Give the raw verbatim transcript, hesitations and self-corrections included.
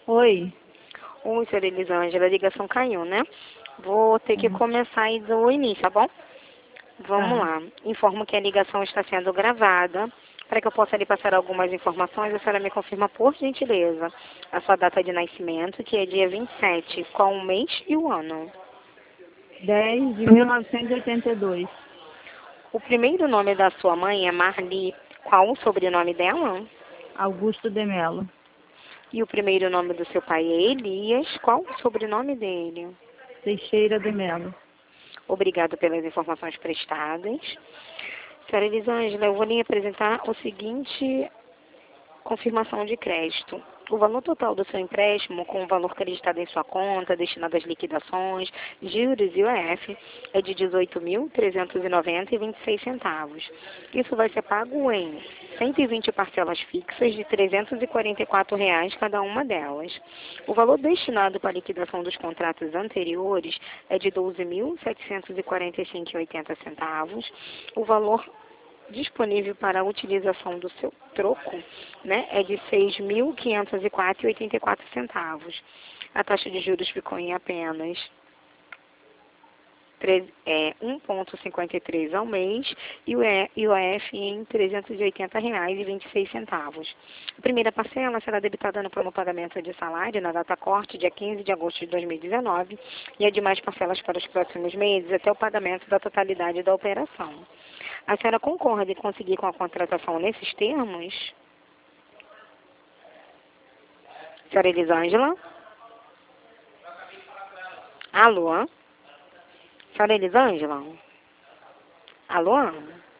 Oi. Oi, senhora Elisângela, a ligação caiu, né? Vou ter que Hum, começar aí do início, tá bom? Vamos Tá. lá. Informo que a ligação está sendo gravada. Para que eu possa lhe passar algumas informações, a senhora me confirma, por gentileza, a sua data de nascimento, que é dia vinte e sete, qual o mês e o ano. dez de mil novecentos e oitenta e dois. O primeiro nome da sua mãe é Marli. Qual o sobrenome dela? Augusto de Mello. E o primeiro nome do seu pai é Elias. Qual o sobrenome dele? Teixeira de Mello. Obrigado pelas informações prestadas. Senhora Elisângela, eu vou lhe apresentar o seguinte confirmação de crédito. O valor total do seu empréstimo, com o valor creditado em sua conta, destinado às liquidações, juros e U F, é de dezoito mil trezentos e noventa e vinte e seis centavos. Isso vai ser pago em cento e vinte parcelas fixas de trezentos e quarenta e quatro reais cada uma delas. O valor destinado para a liquidação dos contratos anteriores é de doze mil setecentos e quarenta e cinco reais e oitenta centavos. O valor disponível para a utilização do seu troco, né, é de seis mil quinhentos e quatro reais e oitenta e quatro centavos. A taxa de juros ficou em apenas é, um vírgula cinquenta e três ao mês e o I O F em trezentos e oitenta reais e vinte e seis centavos. A primeira parcela será debitada no plano pagamento de salário na data corte, dia quinze de agosto de dois mil e dezenove, e as demais parcelas para os próximos meses até o pagamento da totalidade da operação. A senhora concorda em conseguir com a contratação nesses termos? Senhora Elisângela? Alô? Senhora Elisângela? Alô?